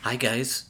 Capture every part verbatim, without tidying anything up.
Hi, guys.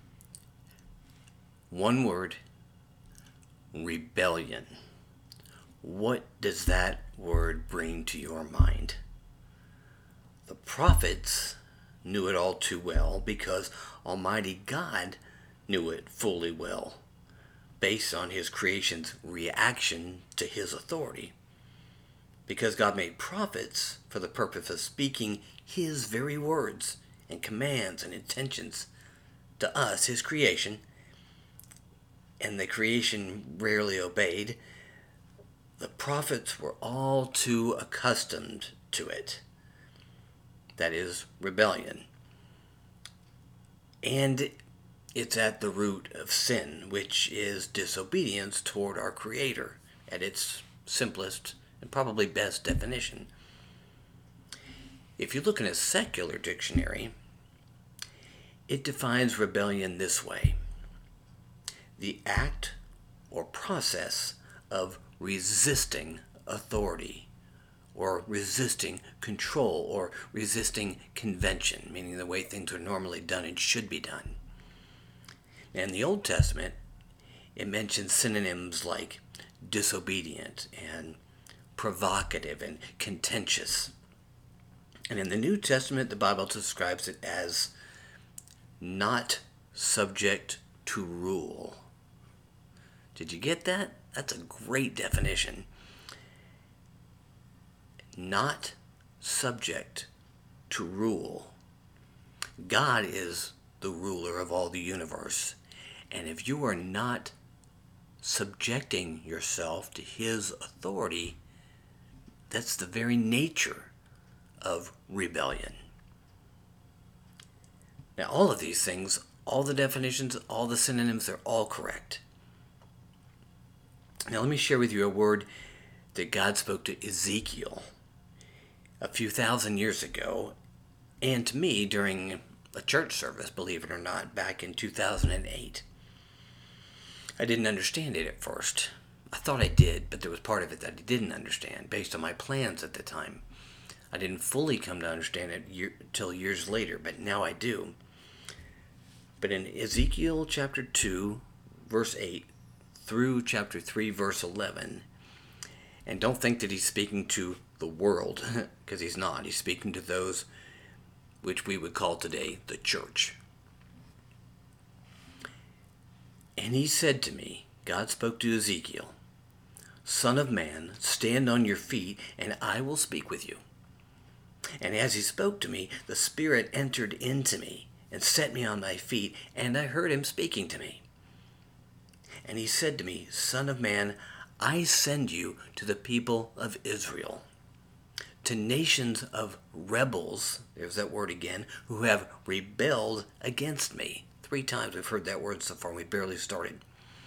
One word: rebellion. What does that word bring to your mind? The prophets knew it all too well because Almighty God knew it fully well, based on His creation's reaction to His authority. Because God made prophets for the purpose of speaking His very words and commands and intentions to us, His creation, and the creation rarely obeyed, the prophets were all too accustomed to it. That is rebellion. And it's at the root of sin, which is disobedience toward our Creator, at its simplest and probably best definition. If you look in a secular dictionary, it defines rebellion this way: the act or process of resisting authority, or resisting control, or resisting convention, meaning the way things are normally done and should be done. In the Old Testament, it mentions synonyms like disobedient and provocative and contentious. And in the New Testament, the Bible describes it as not subject to rule. Did you get that? That's a great definition. Not subject to rule. God is the ruler of all the universe. And if you are not subjecting yourself to His authority, that's the very nature of rebellion. Now, all of these things, all the definitions, all the synonyms, they're all correct. Now, let me share with you a word that God spoke to Ezekiel a few thousand years ago, and to me during a church service, believe it or not, back in two thousand eight. I didn't understand it at first. I thought I did, but there was part of it that I didn't understand based on my plans at the time. I didn't fully come to understand it year, till years later, but now I do. But in Ezekiel chapter two, verse eight, through chapter three, verse eleven, and don't think that he's speaking to the world, because he's not. He's speaking to those which we would call today the church. And he said to me, God spoke to Ezekiel, Son of man, stand on your feet, and I will speak with you. And as he spoke to me, the Spirit entered into me and set me on my feet, and I heard him speaking to me. And he said to me, Son of man, I send you to the people of Israel, to nations of rebels, there's that word again, who have rebelled against me. Three times we've heard that word so far, we barely started.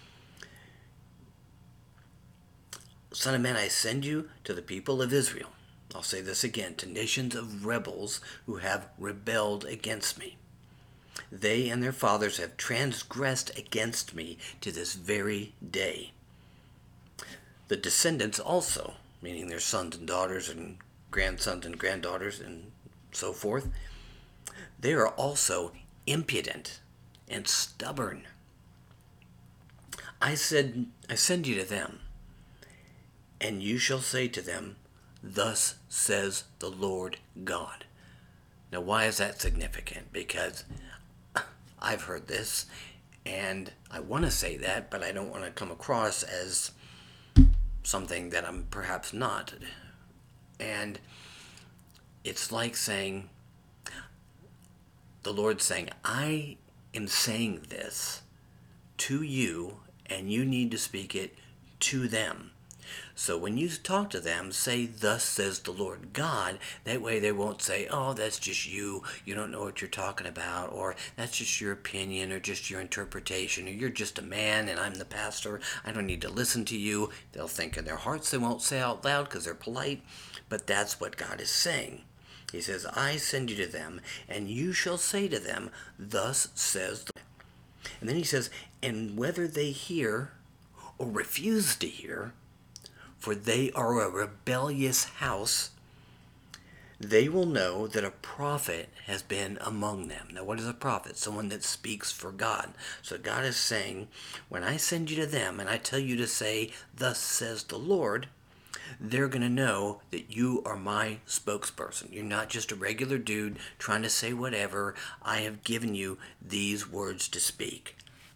Son of man, I send you to the people of Israel. I'll say this again, to nations of rebels who have rebelled against me. They and their fathers have transgressed against me to this very day. The descendants also, meaning their sons and daughters and grandsons and granddaughters and so forth, they are also impudent and stubborn. I said, I send you to them, and you shall say to them, Thus says the Lord God. Now, why is that significant? Because I've heard this, and I want to say that, but I don't want to come across as something that I'm perhaps not. And it's like saying, the Lord's saying, I am saying this to you, and you need to speak it to them. So when you talk to them, say, Thus says the Lord God. That way they won't say, oh, that's just you. You don't know what you're talking about. Or that's just your opinion or just your interpretation. Or you're just a man and I'm the pastor. I don't need to listen to you. They'll think in their hearts. They won't say out loud because they're polite. But that's what God is saying. He says, I send you to them, and you shall say to them, Thus says the Lord. And then he says, and whether they hear or refuse to hear, for they are a rebellious house, they will know that a prophet has been among them. Now, what is a prophet? Someone that speaks for God. So God is saying, when I send you to them and I tell you to say, thus says the Lord, they're going to know that you are my spokesperson. You're not just a regular dude trying to say whatever. I have given you these words to speak.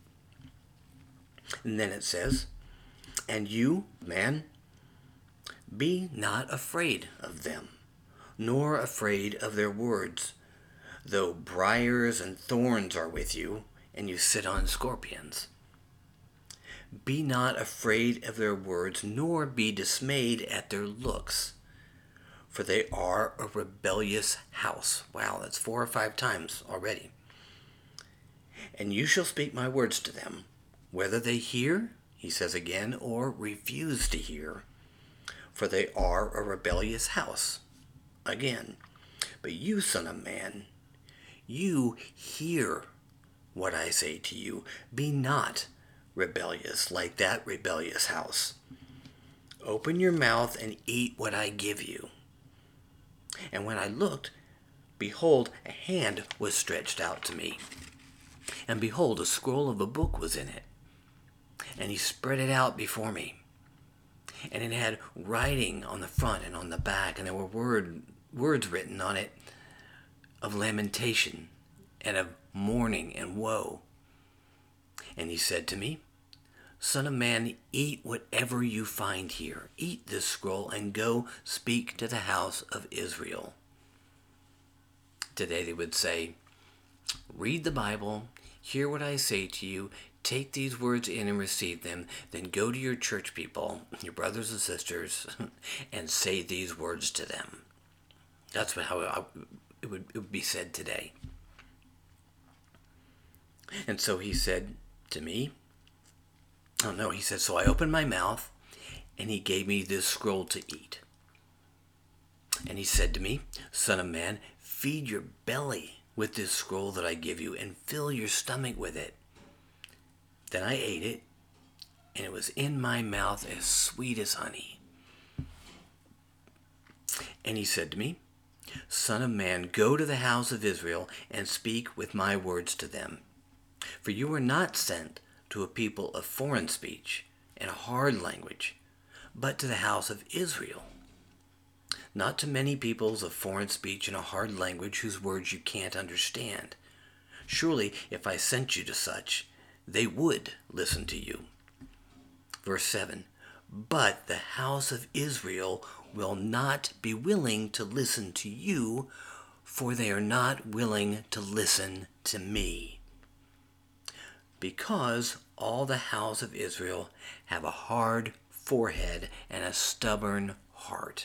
And then it says, and you, man, be not afraid of them, nor afraid of their words, though briars and thorns are with you, and you sit on scorpions. Be not afraid of their words, nor be dismayed at their looks, for they are a rebellious house. Wow, that's four or five times already. And you shall speak my words to them, whether they hear, he says again, or refuse to hear, for they are a rebellious house. Again, but you, son of man, you hear what I say to you. Be not rebellious like that rebellious house. Open your mouth and eat what I give you. And when I looked, behold, a hand was stretched out to me. And behold, a scroll of a book was in it. And he spread it out before me. And it had writing on the front and on the back, and there were word, words written on it of lamentation and of mourning and woe. And he said to me, Son of man, eat whatever you find here. Eat this scroll and go speak to the house of Israel. Today they would say, read the Bible, hear what I say to you, take these words in and receive them, then go to your church people, your brothers and sisters, and say these words to them. That's how it would, it would be said today. And so he said to me, oh no, he said, so I opened my mouth, and he gave me this scroll to eat. And he said to me, Son of man, feed your belly with this scroll that I give you, and fill your stomach with it. Then I ate it, and it was in my mouth as sweet as honey. And he said to me, Son of man, go to the house of Israel and speak with my words to them. For you were not sent to a people of foreign speech and a hard language, but to the house of Israel. Not to many peoples of foreign speech and a hard language whose words you can't understand. Surely, if I sent you to such, they would listen to you. Verse seven, but the house of Israel will not be willing to listen to you, for they are not willing to listen to me. Because all the house of Israel have a hard forehead and a stubborn heart.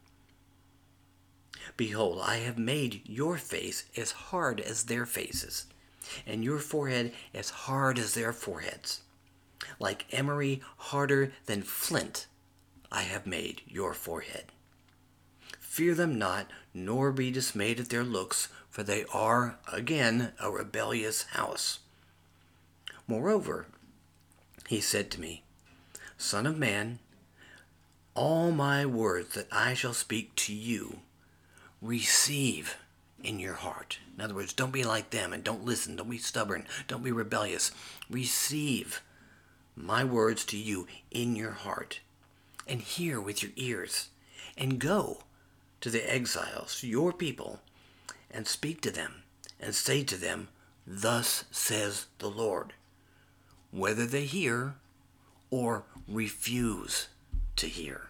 Behold, I have made your face as hard as their faces, and your forehead as hard as their foreheads. Like emery, harder than flint, I have made your forehead. Fear them not, nor be dismayed at their looks, for they are, again, a rebellious house. Moreover, he said to me, Son of man, all my words that I shall speak to you, receive in your heart. In other words, don't be like them and don't listen. Don't be stubborn. Don't be rebellious. Receive my words to you in your heart and hear with your ears and go to the exiles, your people, and speak to them and say to them, thus says the Lord, whether they hear or refuse to hear.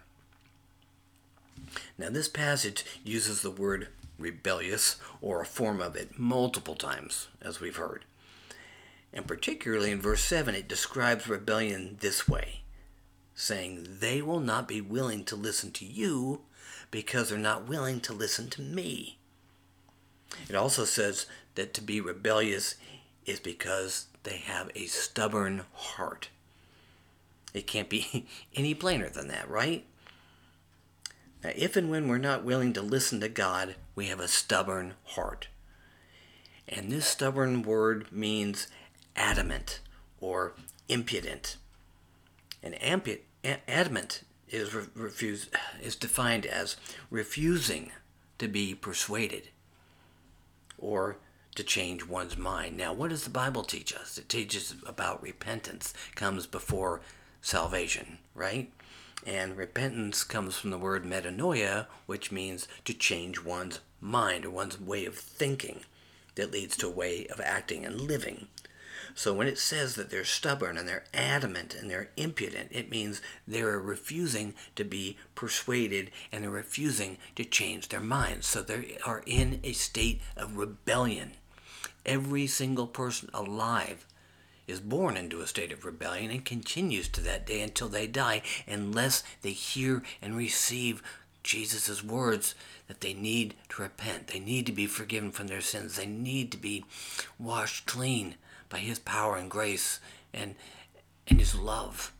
Now this passage uses the word rebellious or a form of it multiple times, as we've heard. And particularly in verse seven, it describes rebellion this way, saying, they will not be willing to listen to you because they're not willing to listen to me. It also says that to be rebellious is because they have a stubborn heart. It can't be any plainer than that, right? Now, if and when we're not willing to listen to God, we have a stubborn heart. And this stubborn word means adamant or impudent. And adamant is, re- refuse, is defined as refusing to be persuaded or to change one's mind. Now, what does the Bible teach us? It teaches about repentance comes before salvation, right? And repentance comes from the word metanoia, which means to change one's mind or one's way of thinking that leads to a way of acting and living. So when it says that they're stubborn and they're adamant and they're impudent, it means they're refusing to be persuaded and they're refusing to change their minds. So they are in a state of rebellion. Every single person alive is born into a state of rebellion and continues to that day until they die, unless they hear and receive Jesus' words that they need to repent. They need to be forgiven from their sins. They need to be washed clean by his power and grace and, and his love.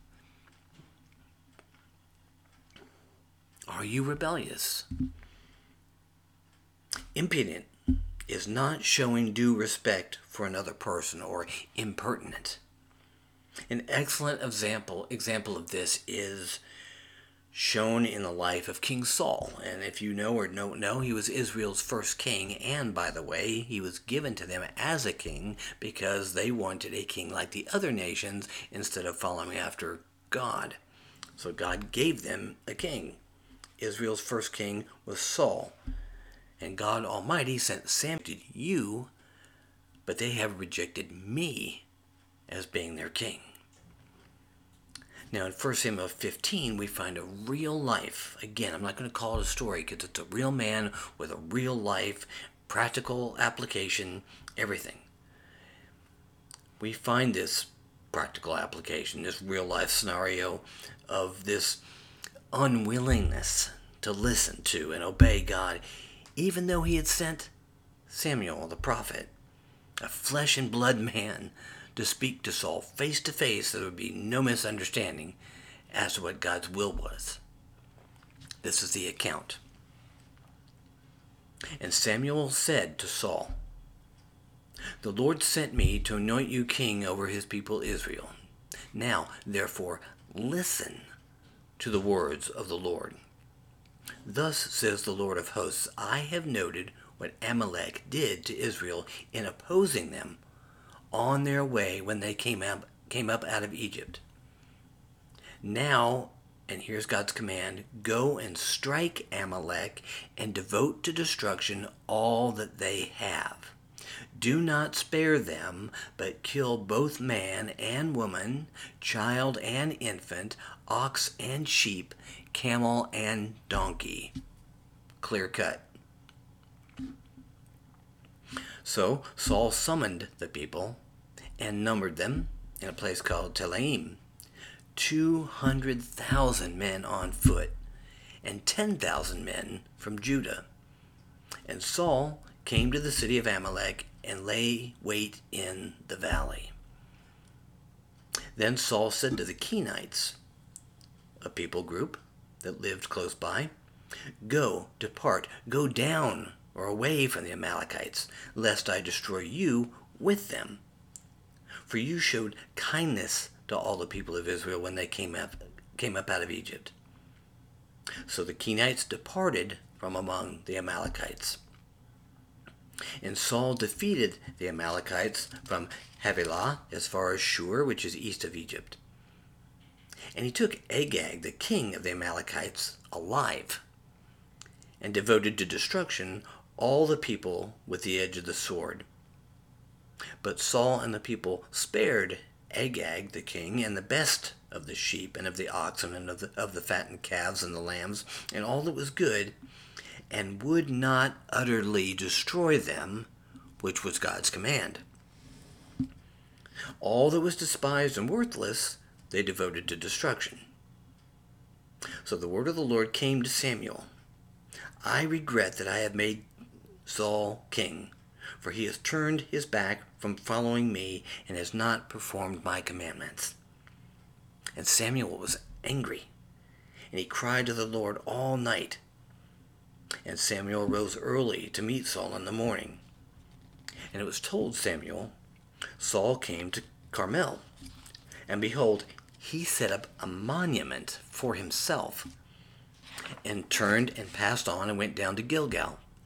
Are you rebellious? Impudent is not showing due respect for another person or impertinent. An excellent example example of this is shown in the life of King Saul. And if you know or don't know, he was Israel's first king. And by the way, he was given to them as a king because they wanted a king like the other nations instead of following after God. So God gave them a king. Israel's first king was Saul. And God Almighty sent Samuel to you, but they have rejected me as being their king. Now in First Samuel fifteen, we find a real life. Again, I'm not going to call it a story because it's a real man with a real life, practical application, everything. We find this practical application, this real life scenario of this unwillingness to listen to and obey God, even though he had sent Samuel the prophet, a flesh and blood man, to speak to Saul face to face, so there would be no misunderstanding as to what God's will was. This is the account. And Samuel said to Saul, "The Lord sent me to anoint you king over his people Israel. Now, therefore, listen to the words of the Lord. Thus says the Lord of hosts, I have noted what Amalek did to Israel in opposing them on their way when they came up, came up out of Egypt. Now, and here's God's command, go and strike Amalek and devote to destruction all that they have. Do not spare them, but kill both man and woman, child and infant, ox and sheep, camel and donkey." Clear cut. So Saul summoned the people and numbered them in a place called Telaim, two hundred thousand men on foot, and ten thousand men from Judah. And Saul came to the city of Amalek and lay wait in the valley. Then Saul said to the Kenites, a people group that lived close by, "Go, depart, go down or away from the Amalekites, lest I destroy you with them. For you showed kindness to all the people of Israel when they came up, came up out of Egypt." So the Kenites departed from among the Amalekites. And Saul defeated the Amalekites from Havilah as far as Shur, which is east of Egypt. And he took Agag, the king of the Amalekites, alive, and devoted to destruction all the people with the edge of the sword. But Saul and the people spared Agag, the king, and the best of the sheep and of the oxen and of the, of the fattened calves and the lambs, and all that was good, and would not utterly destroy them, which was God's command. All that was despised and worthless they devoted to destruction. So the word of the Lord came to Samuel. "I regret that I have made Saul king, for he has turned his back from following me and has not performed my commandments." And Samuel was angry, and he cried to the Lord all night. And Samuel rose early to meet Saul in the morning. And it was told Samuel, Saul came to Carmel, and behold, he set up a monument for himself, and turned and passed on and went down to Gilgal.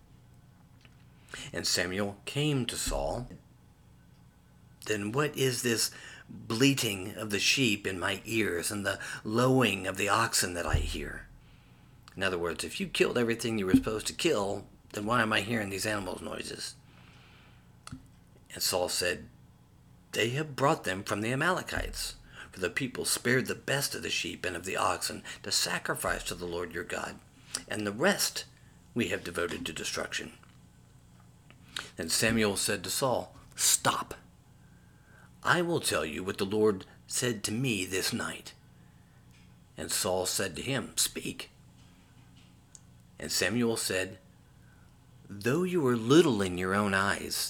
And Samuel came to Saul. Then what is this bleating of the sheep in my ears and the lowing of the oxen that I hear? In other words, if you killed everything you were supposed to kill, then why am I hearing these animals' noises? And Saul said, They have brought them from the Amalekites. For the people spared the best of the sheep and of the oxen to sacrifice to the Lord your God, and the rest we have devoted to destruction. Then Samuel said to Saul, Stop. I will tell you what the Lord said to me this night. And Saul said to him, Speak. And Samuel said, Though you are little in your own eyes,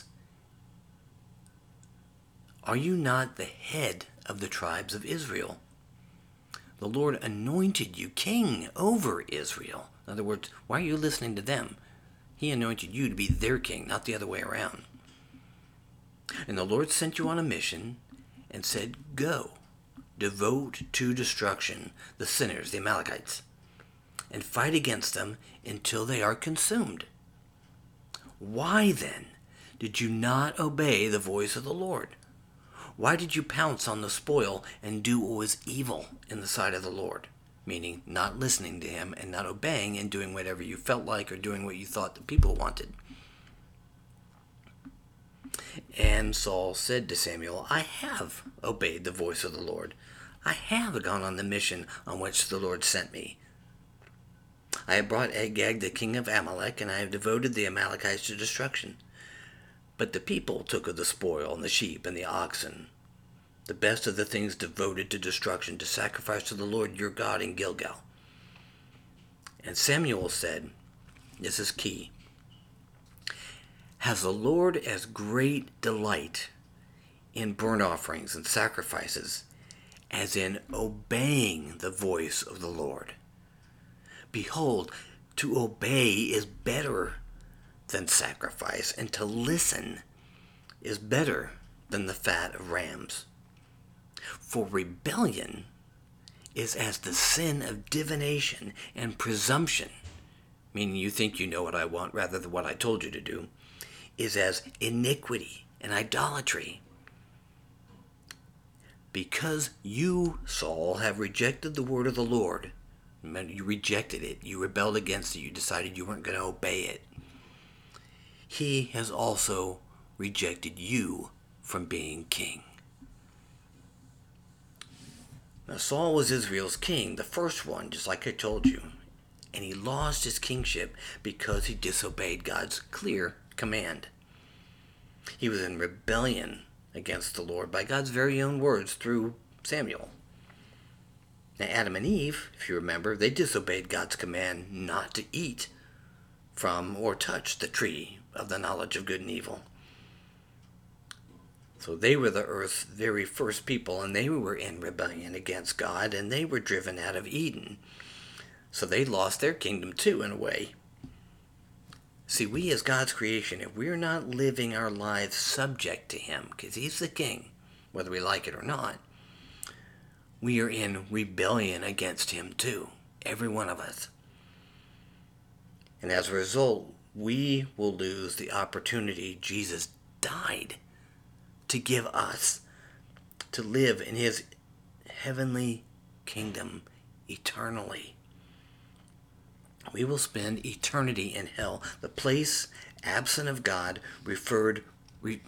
are you not the head of the tribes of Israel? The Lord anointed you king over Israel. In other words, why are you listening to them? He anointed you to be their king, not the other way around. And the Lord sent you on a mission and said, Go, devote to destruction the sinners, the Amalekites, and fight against them until they are consumed. Why then did you not obey the voice of the Lord? Why did you pounce on the spoil and do what was evil in the sight of the Lord? Meaning not listening to him and not obeying and doing whatever you felt like or doing what you thought the people wanted. And Saul said to Samuel, I have obeyed the voice of the Lord. I have gone on the mission on which the Lord sent me. I have brought Agag, the king of Amalek, and I have devoted the Amalekites to destruction. But the people took of the spoil and the sheep and the oxen, the best of the things devoted to destruction, to sacrifice to the Lord your God in Gilgal. And Samuel said, this is key, Has the Lord as great delight in burnt offerings and sacrifices as in obeying the voice of the Lord? Behold, to obey is better than sacrifice, and to listen is better than the fat of rams. For rebellion is as the sin of divination and presumption, meaning you think you know what I want rather than what I told you to do, is as iniquity and idolatry. Because you, Saul, have rejected the word of the Lord, you rejected it, you rebelled against it, you decided you weren't going to obey it, he has also rejected you from being king. Now Saul was Israel's king, the first one, just like I told you, and he lost his kingship because he disobeyed God's clear command. He was in rebellion against the Lord by God's very own words through Samuel. Now Adam and Eve, if you remember, they disobeyed God's command not to eat from or touch the tree of the knowledge of good and evil. So they were the earth's very first people, and they were in rebellion against God, and they were driven out of Eden. So they lost their kingdom too, in a way. See, we as God's creation, if we're not living our lives subject to him, because he's the king, whether we like it or not, we are in rebellion against him too, every one of us. And as a result, we will lose the opportunity Jesus died to give us to live in his heavenly kingdom eternally. We will spend eternity in hell, the place absent of God, referred, re,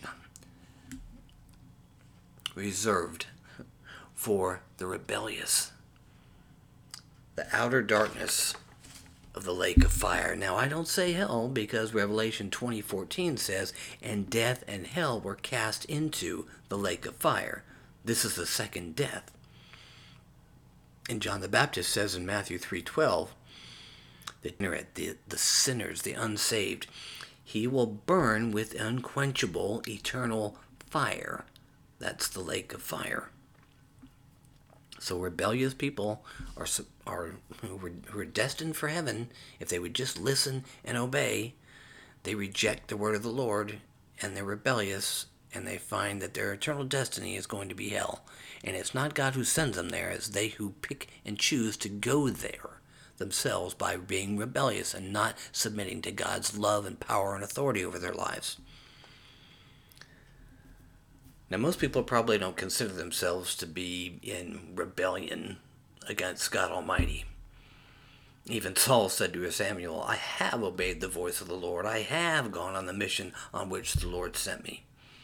reserved for the rebellious, the outer darkness of the lake of fire. Now, I don't say hell because Revelation twenty fourteen says, and death and hell were cast into the lake of fire. This is the second death. And John the Baptist says in Matthew three twelve, that the, the sinners, the unsaved, he will burn with unquenchable eternal fire. That's the lake of fire. So rebellious people are, are who, were, who are destined for heaven, if they would just listen and obey, they reject the word of the Lord, and they're rebellious, and they find that their eternal destiny is going to be hell. And it's not God who sends them there, it's they who pick and choose to go there. themselves by being rebellious and not submitting to God's love and power and authority over their lives. Now, most people probably don't consider themselves to be in rebellion against God Almighty. Even Saul said to Samuel, I have obeyed the voice of the Lord. I have gone on the mission on which the Lord sent me.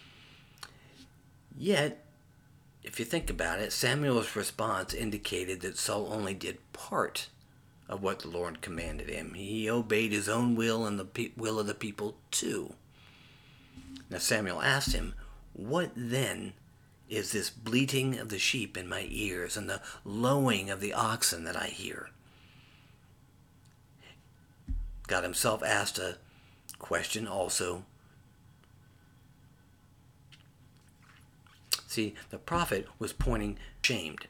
Yet, if you think about it, Samuel's response indicated that Saul only did part of what the Lord commanded him. He obeyed his own will and the pe- will of the people too. Now Samuel asked him, what then is this bleating of the sheep in my ears and the lowing of the oxen that I hear? God himself asked a question also. See, the prophet was pointing shamed.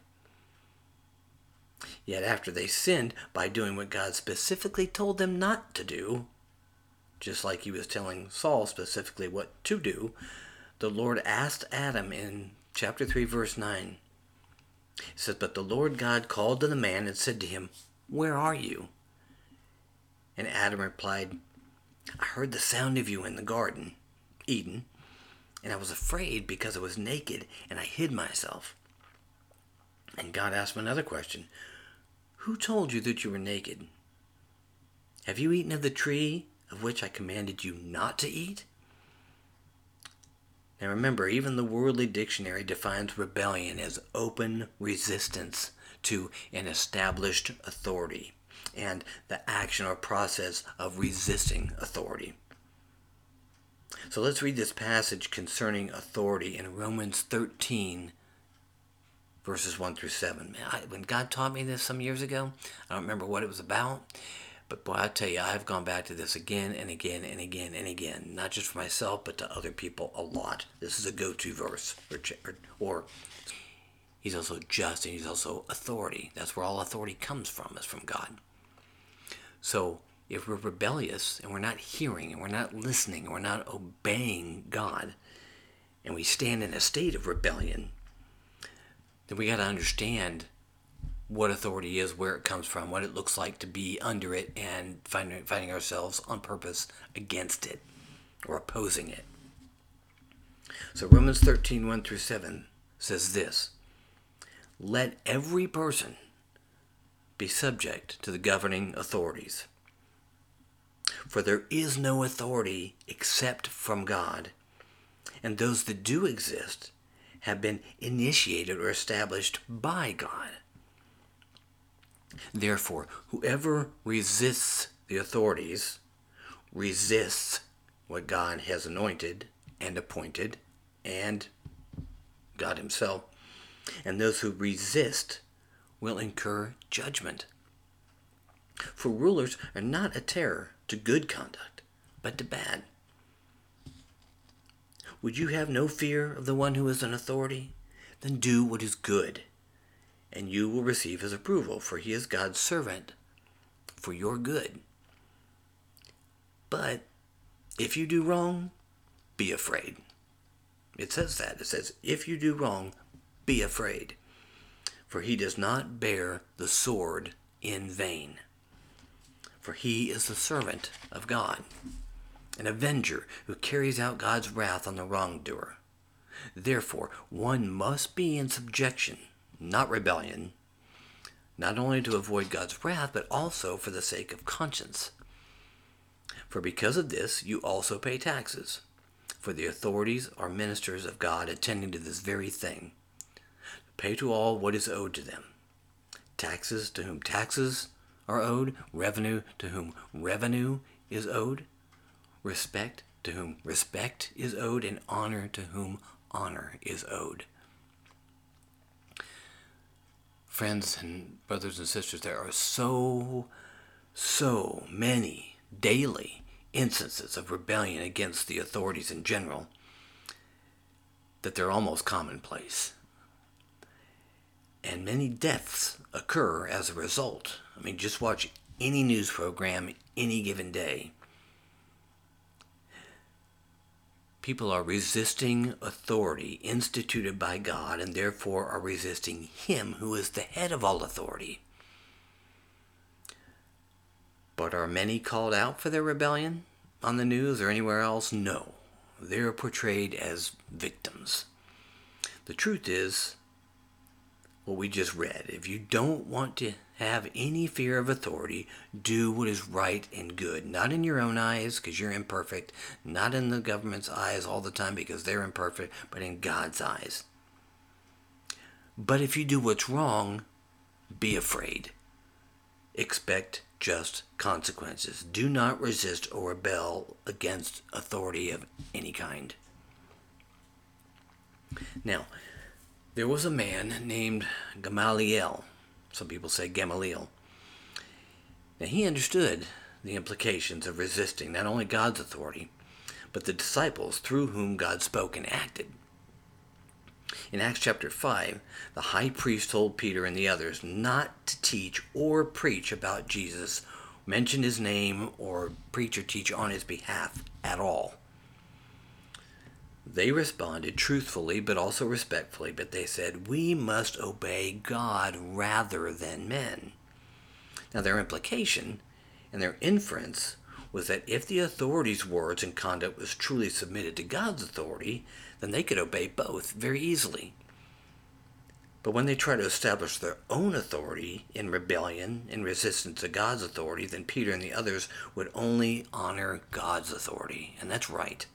Yet after they sinned by doing what God specifically told them not to do, just like he was telling Saul specifically what to do, the Lord asked Adam in chapter three, verse nine. It says, but the Lord God called to the man and said to him, where are you? And Adam replied, I heard the sound of you in the garden, Eden, and I was afraid because I was naked, and I hid myself. And God asked him another question. Who told you that you were naked? Have you eaten of the tree of which I commanded you not to eat? Now remember, even the Worldly Dictionary defines rebellion as open resistance to an established authority and the action or process of resisting authority. So let's read this passage concerning authority in Romans thirteen, verses one through seven. Man, I, when God taught me this some years ago, I don't remember what it was about, but boy, I tell you, I've gone back to this again and again and again and again, not just for myself, but to other people a lot. This is a go-to verse, or, or, or he's also just and he's also authority. That's where all authority comes from, is from God. So if we're rebellious and we're not hearing and we're not listening and we're not obeying God, and we stand in a state of rebellion, then we got to understand what authority is, where it comes from, what it looks like to be under it, and finding, finding ourselves on purpose against it or opposing it. So Romans thirteen, one through seven says this, let every person be subject to the governing authorities. For there is no authority except from God, and those that do exist have been initiated or established by God. Therefore, whoever resists the authorities resists what God has anointed and appointed, and God himself, and those who resist will incur judgment. For rulers are not a terror to good conduct, but to bad. Would you have no fear of the one who is an authority? Then do what is good, and you will receive his approval, for he is God's servant for your good. But if you do wrong, be afraid. It says that. It says, if you do wrong, be afraid. For he does not bear the sword in vain. For he is the servant of God, an avenger who carries out God's wrath on the wrongdoer. Therefore, one must be in subjection, not rebellion, not only to avoid God's wrath, but also for the sake of conscience. For because of this, you also pay taxes, for the authorities are ministers of God attending to this very thing. Pay to all what is owed to them. Taxes to whom taxes are owed, revenue to whom revenue is owed, respect to whom respect is owed, and honor to whom honor is owed. Friends and brothers and sisters, there are so, so many daily instances of rebellion against the authorities in general that they're almost commonplace. And many deaths occur as a result. I mean, just watch any news program any given day. People are resisting authority instituted by God, and therefore are resisting him who is the head of all authority. But are many called out for their rebellion on the news or anywhere else? No. They're portrayed as victims. The truth is what we just read. If you don't want to have any fear of authority, do what is right and good. Not in your own eyes because you're imperfect. Not in the government's eyes all the time because they're imperfect. But in God's eyes. But if you do what's wrong, be afraid. Expect just consequences. Do not resist or rebel against authority of any kind. Now, there was a man named Gamaliel. Some people say Gamaliel. Now, he understood the implications of resisting not only God's authority, but the disciples through whom God spoke and acted. In Acts chapter five, the high priest told Peter and the others not to teach or preach about Jesus, mention his name, or preach or teach on his behalf at all. They responded truthfully but also respectfully, but they said, we must obey God rather than men. Now their implication and their inference was that if the authorities' words and conduct was truly submitted to God's authority, then they could obey both very easily. But when they try to establish their own authority in rebellion and resistance to God's authority, then Peter and the others would only honor God's authority. And that's right.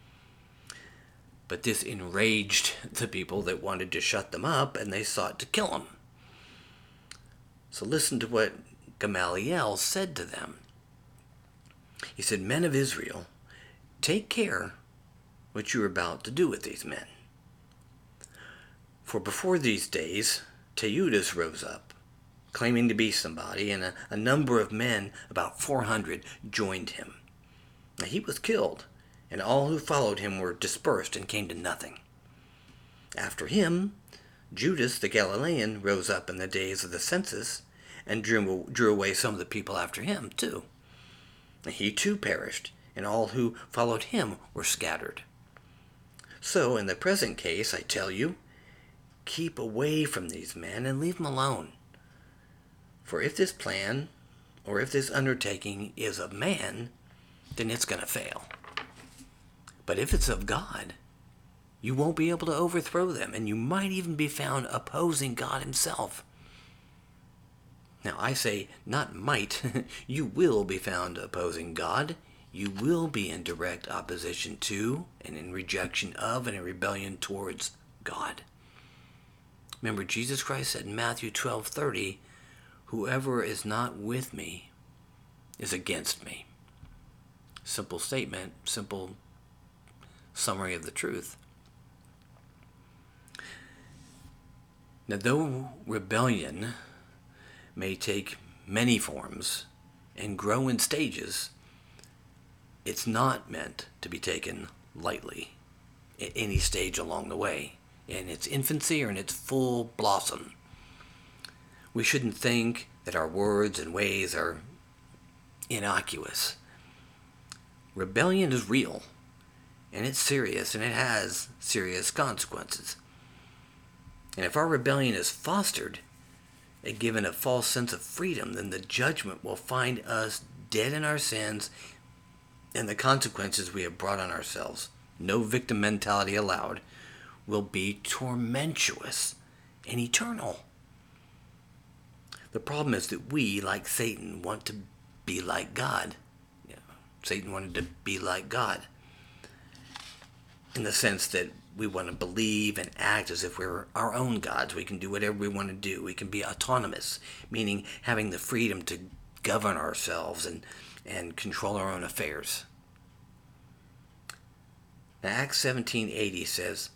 But this enraged the people that wanted to shut them up, and they sought to kill them. So listen to what Gamaliel said to them. He said, men of Israel, take care what you are about to do with these men. For before these days, Teudas rose up, claiming to be somebody, and a, a number of men, about four hundred, joined him. Now, he was killed, and all who followed him were dispersed and came to nothing. After him, Judas the Galilean rose up in the days of the census and drew, drew away some of the people after him, too. And he too perished, and all who followed him were scattered. So, in the present case, I tell you, keep away from these men and leave them alone. For if this plan, or if this undertaking is of man, then it's going to fail. But if it's of God, you won't be able to overthrow them, and you might even be found opposing God himself. Now, I say not might, you will be found opposing God. You will be in direct opposition to, and in rejection of, and in rebellion towards God. Remember, Jesus Christ said in Matthew twelve thirty, whoever is not with me is against me. Simple statement, simple summary of the truth. Now, though rebellion may take many forms and grow in stages, it's not meant to be taken lightly at any stage along the way, in its infancy or in its full blossom. We shouldn't think that our words and ways are innocuous. Rebellion is real, and it's serious, and it has serious consequences. And if our rebellion is fostered and given a false sense of freedom, then the judgment will find us dead in our sins and the consequences we have brought on ourselves. No victim mentality allowed. Will be tormentuous and eternal. The problem is that we, like Satan, want to be like God. Yeah, Satan wanted to be like God in the sense that we want to believe and act as if we're our own gods. We can do whatever we want to do. We can be autonomous, meaning having the freedom to govern ourselves and, and control our own affairs. Now, Acts seventeen eighty says,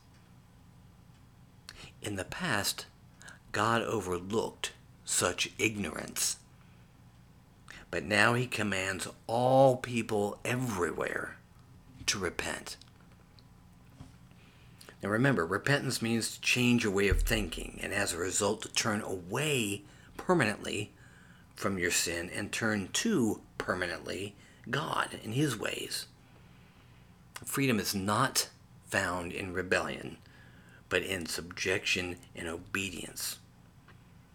in the past, God overlooked such ignorance. But now he commands all people everywhere to repent. Now remember, repentance means to change your way of thinking, and as a result to turn away permanently from your sin and turn to permanently God and his ways. Freedom is not found in rebellion, but in subjection and obedience.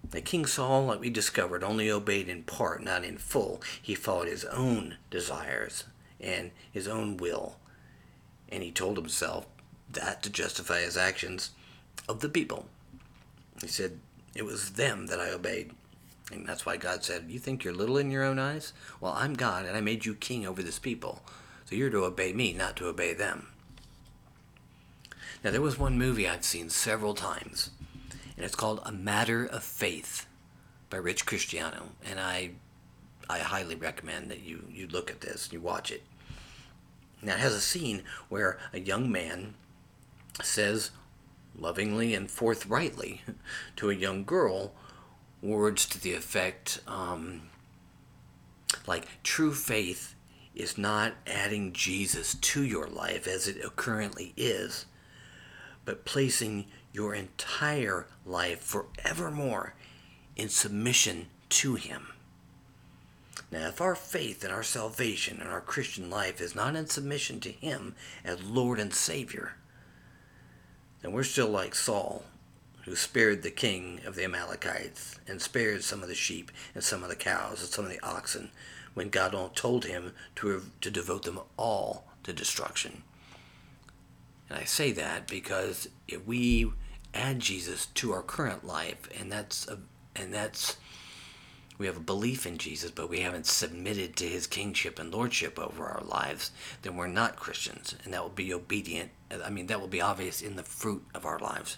Now, King Saul, like we discovered, only obeyed in part, not in full. He followed his own desires and his own will, and he told himself that to justify his actions of the people. He said, it was them that I obeyed. And that's why God said, you think you're little in your own eyes? Well, I'm God, and I made you king over this people. So you're to obey me, not to obey them. Now, there was one movie I've seen several times, and it's called A Matter of Faith by Rich Cristiano. And I I highly recommend that you, you look at this and you watch it. Now, it has a scene where a young man says lovingly and forthrightly to a young girl words to the effect, um, like, true faith is not adding Jesus to your life as it currently is, but placing your entire life forevermore in submission to Him. Now, if our faith and our salvation and our Christian life is not in submission to Him as Lord and Savior, then we're still like Saul, who spared the king of the Amalekites and spared some of the sheep and some of the cows and some of the oxen when God told him to, to devote them all to destruction. And I say that because if we add Jesus to our current life, and that's a, and that's we have a belief in Jesus, but we haven't submitted to His kingship and lordship over our lives, then we're not Christians, and that will be obedient. I mean, that will be obvious in the fruit of our lives.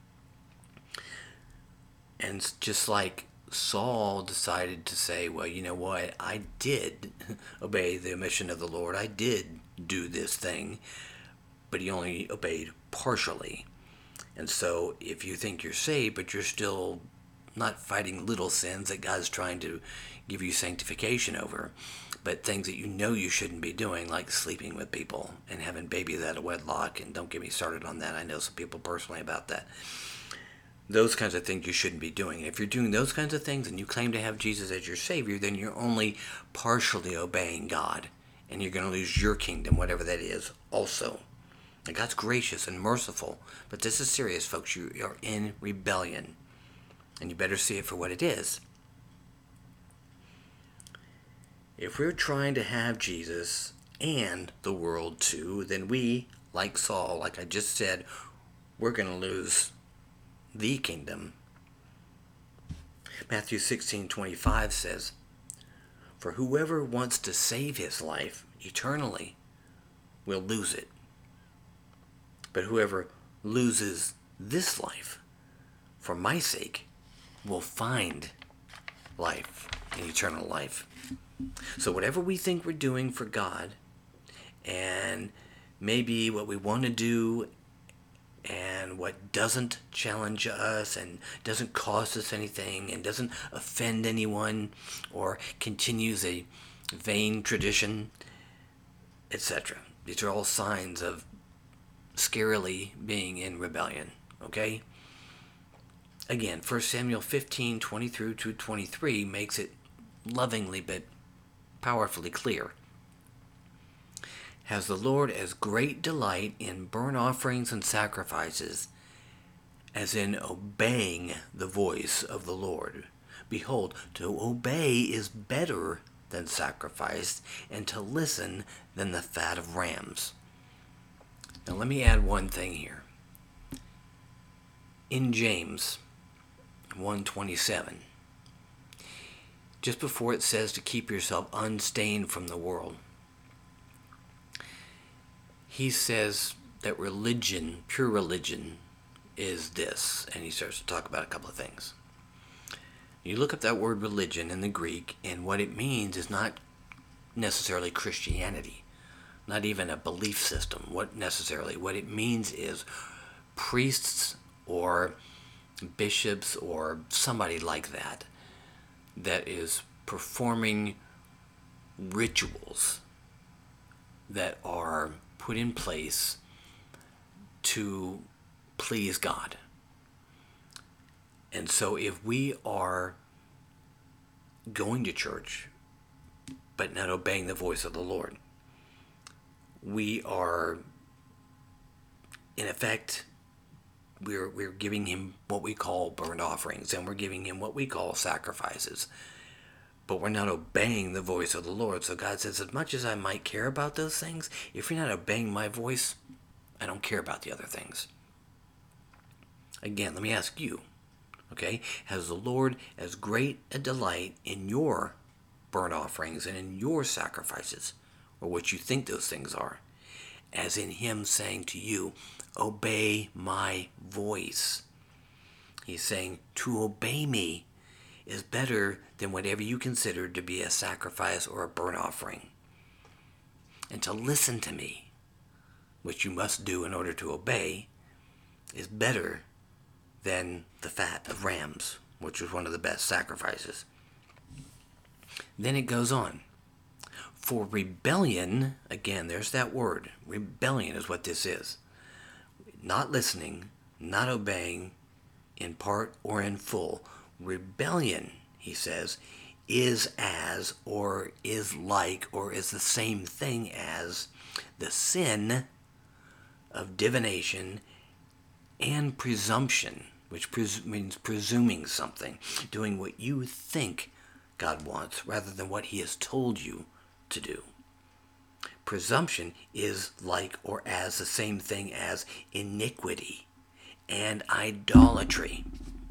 And just like Saul decided to say, well, you know what, I did obey the mission of the Lord, I did do this thing, but he only obeyed partially. And so if you think you're saved, but you're still not fighting little sins that God's trying to give you sanctification over, but things that you know you shouldn't be doing, like sleeping with people and having babies out of wedlock, and don't get me started on that. I know some people personally about that. Those kinds of things you shouldn't be doing. If you're doing those kinds of things and you claim to have Jesus as your Savior, then you're only partially obeying God, and you're going to lose your kingdom, whatever that is, also. And God's gracious and merciful, but this is serious, folks. You are in rebellion, and you better see it for what it is. If we're trying to have Jesus and the world too, then we, like Saul, like I just said, we're going to lose the kingdom. Matthew sixteen twenty-five says, for whoever wants to save his life eternally will lose it. But whoever loses this life for my sake will find life and eternal life. So whatever we think we're doing for God, and maybe what we want to do, and what doesn't challenge us and doesn't cost us anything and doesn't offend anyone or continues a vain tradition, et cetera. These are all signs of scarily being in rebellion, okay? Again, First Samuel fifteen, twenty through to twenty-three makes it lovingly but powerfully clear. Has the Lord as great delight in burnt offerings and sacrifices as in obeying the voice of the Lord? Behold, to obey is better than sacrifice, and to listen than the fat of rams. Now let me add one thing here. In James one twenty-seven, just before it says to keep yourself unstained from the world, he says that religion, pure religion, is this, and he starts to talk about a couple of things. You look up that word religion in the Greek, and what it means is not necessarily Christianity, not even a belief system. What necessarily, what it means is priests or bishops or somebody like that that is performing rituals that are put in place to please God. And so if we are going to church but not obeying the voice of the Lord, we are in effect we're we're giving him what we call burnt offerings, and we're giving him what we call sacrifices. But we're not obeying the voice of the Lord. So God says, as much as I might care about those things, if you're not obeying my voice, I don't care about the other things. Again, let me ask you, okay, has the Lord as great a delight in your burnt offerings and in your sacrifices, or what you think those things are, as in him saying to you, obey my voice? He's saying to obey me is better than whatever you consider to be a sacrifice or a burnt offering. And to listen to me, which you must do in order to obey, is better than the fat of rams, which was one of the best sacrifices. Then it goes on. For rebellion, again, there's that word. Rebellion is what this is. Not listening, not obeying, in part or in full. Rebellion, he says, is as, or is like, or is the same thing as the sin of divination and presumption, which pres- means presuming something, doing what you think God wants rather than what he has told you to do. Presumption is like or as the same thing as iniquity and idolatry.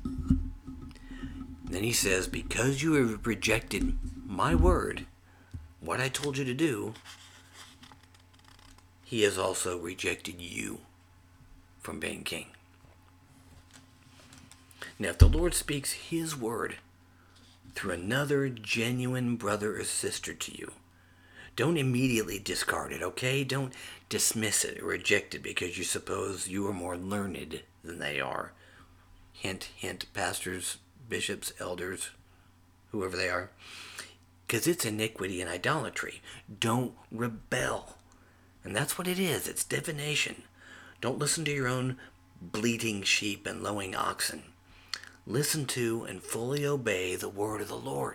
Then he says, because you have rejected my word, what I told you to do, he has also rejected you from being king. Now, if the Lord speaks his word through another genuine brother or sister to you, don't immediately discard it, okay? Don't dismiss it or reject it because you suppose you are more learned than they are. Hint, hint, pastors, bishops, elders, whoever they are. Because it's iniquity and idolatry. Don't rebel. And that's what it is. It's divination. Don't listen to your own bleating sheep and lowing oxen. Listen to and fully obey the word of the Lord.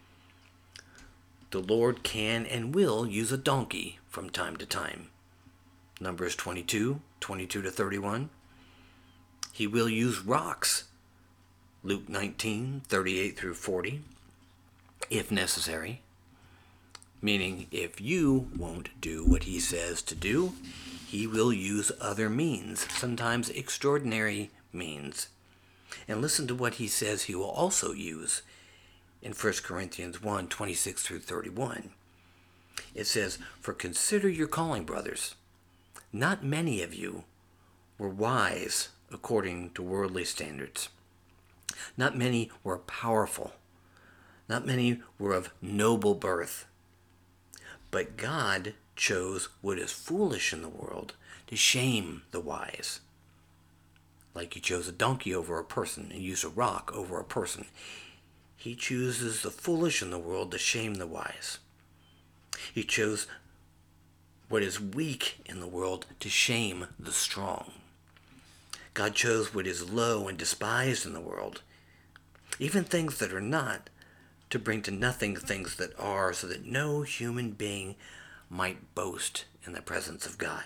The Lord can and will use a donkey from time to time. Numbers twenty-two, twenty-two to thirty-one. He will use rocks. Luke nineteen, thirty-eight through forty, if necessary. Meaning, if you won't do what he says to do, he will use other means, sometimes extraordinary means. And listen to what he says he will also use in First Corinthians one, twenty-six through thirty-one. It says, for consider your calling, brothers. Not many of you were wise according to worldly standards. Not many were powerful. Not many were of noble birth. But God chose what is foolish in the world to shame the wise. Like he chose a donkey over a person and used a rock over a person. He chooses the foolish in the world to shame the wise. He chose what is weak in the world to shame the strong. God chose what is low and despised in the world, even things that are not, to bring to nothing things that are, so that no human being might boast in the presence of God.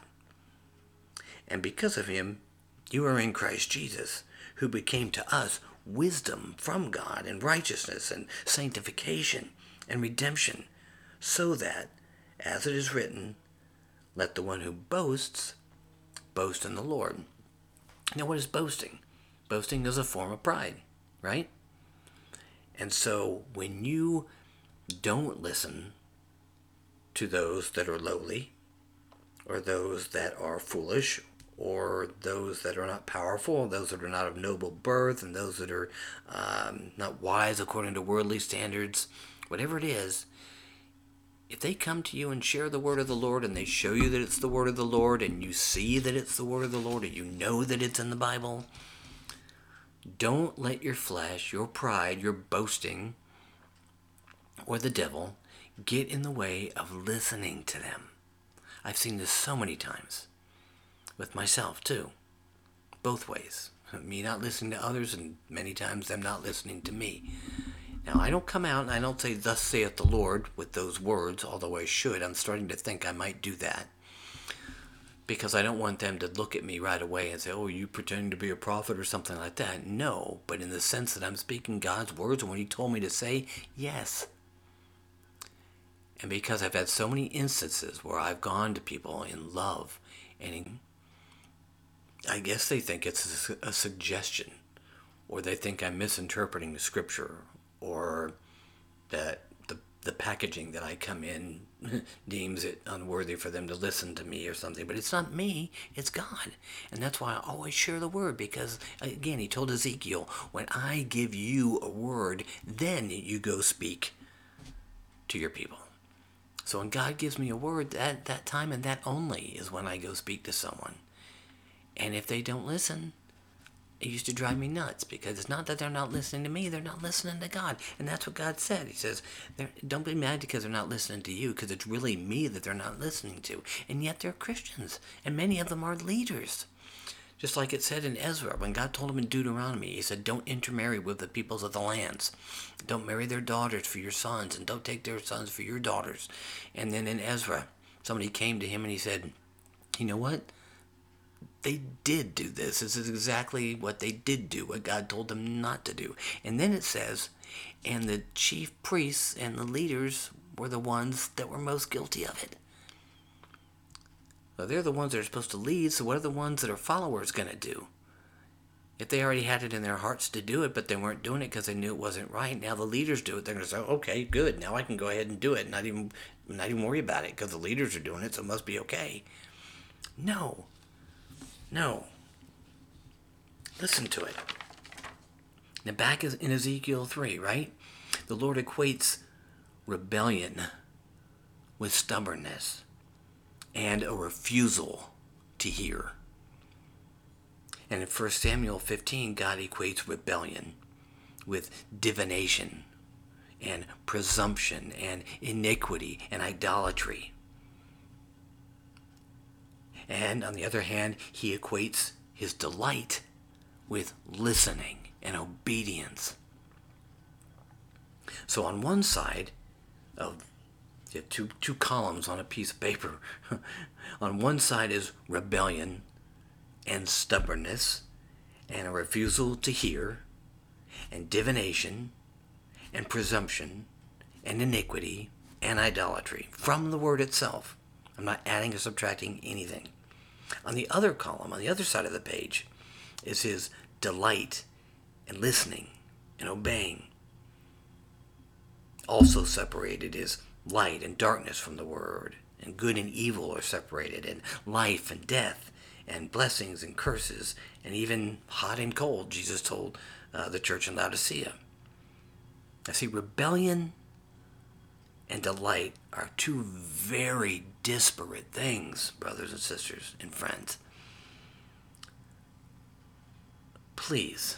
And because of him, you are in Christ Jesus, who became to us wisdom from God and righteousness and sanctification and redemption, so that, as it is written, let the one who boasts boast in the Lord. Now, what is boasting? Boasting is a form of pride, right? And so when you don't listen to those that are lowly, or those that are foolish, or those that are not powerful, those that are not of noble birth, and those that are um, not wise according to worldly standards, whatever it is, if they come to you and share the word of the Lord, and they show you that it's the word of the Lord, and you see that it's the word of the Lord, and you know that it's in the Bible, don't let your flesh, your pride, your boasting, or the devil get in the way of listening to them. I've seen this so many times. With myself, too. Both ways. Me not listening to others, and many times them not listening to me. Now, I don't come out and I don't say, thus saith the Lord, with those words, although I should. I'm starting to think I might do that. because I don't want them to look at me right away and say, oh, you pretending to be a prophet or something like that. No, but in the sense that I'm speaking God's words, and what he told me to say, yes. And because I've had so many instances where I've gone to people in love, and in, I guess they think it's a, a suggestion, or they think I'm misinterpreting the scripture, or that the, the packaging that I come in deems it unworthy for them to listen to me or something. But it's not me, it's God. And that's why I always share the word, because again, he told Ezekiel, when I give you a word, then you go speak to your people. So when God gives me a word, that, that time and that only is when I go speak to someone. And if they don't listen, it used to drive me nuts, because it's not that they're not listening to me, they're not listening to God. And that's what God said. He says, don't be mad because they're not listening to you, because it's really me that they're not listening to. And yet they're Christians, and many of them are leaders. Just like it said in Ezra, when God told him in Deuteronomy, he said, don't intermarry with the peoples of the lands. Don't marry their daughters for your sons, and don't take their sons for your daughters. And then in Ezra, somebody came to him and he said, you know what? They did do this. This is exactly what they did do, what God told them not to do. And then it says, and the chief priests and the leaders were the ones that were most guilty of it. Well, they're the ones that are supposed to lead, so what are the ones that are followers going to do? If they already had it in their hearts to do it, but they weren't doing it because they knew it wasn't right, now the leaders do it, they're going to say, okay, good, now I can go ahead and do it, and not even, not even worry about it, because the leaders are doing it, so it must be okay. No. No. Listen to it. Now back in Ezekiel three, right? The Lord equates rebellion with stubbornness and a refusal to hear. And in First Samuel fifteen, God equates rebellion with divination and presumption and iniquity and idolatry. And on the other hand, he equates his delight with listening and obedience. So on one side of you have two, two columns on a piece of paper, on one side is rebellion and stubbornness and a refusal to hear and divination and presumption and iniquity and idolatry from the word itself. I'm not adding or subtracting anything. On the other column, on the other side of the page, is his delight in listening and obeying. Also separated is light and darkness from the word, and good and evil are separated, and life and death, and blessings and curses, and even hot and cold, Jesus told uh, the church in Laodicea. I see, rebellion and delight are two very disparate things, brothers and sisters and friends. Please,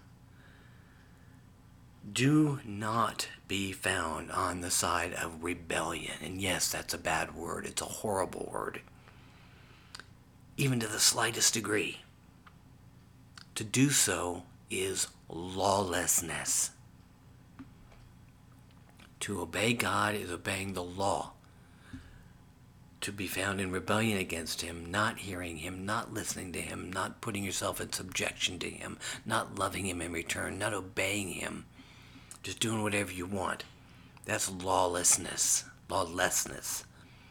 do not be found on the side of rebellion. And yes, that's a bad word. It's a horrible word. Even to the slightest degree. To do so is lawlessness. To obey God is obeying the law. To be found in rebellion against him, not hearing him, not listening to him, not putting yourself in subjection to him, not loving him in return, not obeying him, just doing whatever you want. That's lawlessness. Lawlessness.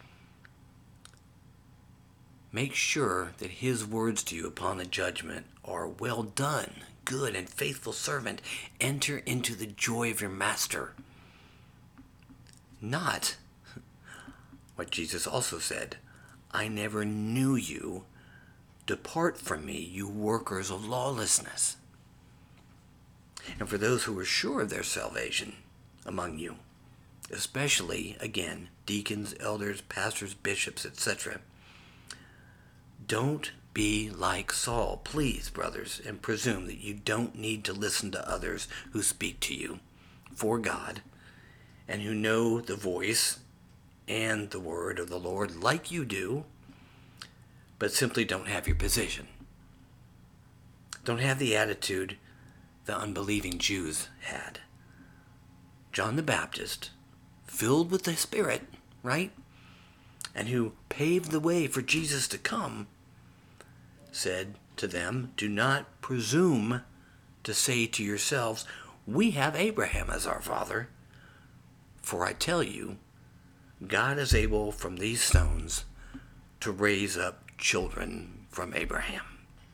Make sure that his words to you upon the judgment are, well done, good and faithful servant. Enter into the joy of your master. Not what Jesus also said, I never knew you. Depart from me, you workers of lawlessness. And for those who are sure of their salvation among you, especially, again, deacons, elders, pastors, bishops, et cetera, don't be like Saul, please, brothers, and presume that you don't need to listen to others who speak to you for God and who know the voice and the word of the Lord like you do, but simply don't have your position. Don't have the attitude the unbelieving Jews had. John the Baptist, filled with the Spirit, right? and who paved the way for Jesus to come, said to them, "Do not presume to say to yourselves, 'We have Abraham as our father.' For I tell you, God is able from these stones to raise up children from Abraham."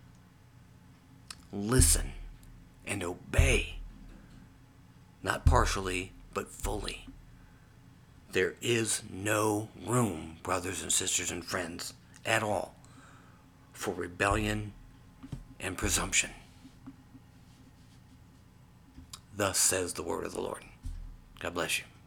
Listen and obey, not partially, but fully. There is no room, brothers and sisters and friends, at all, for rebellion and presumption. Thus says the word of the Lord. God bless you.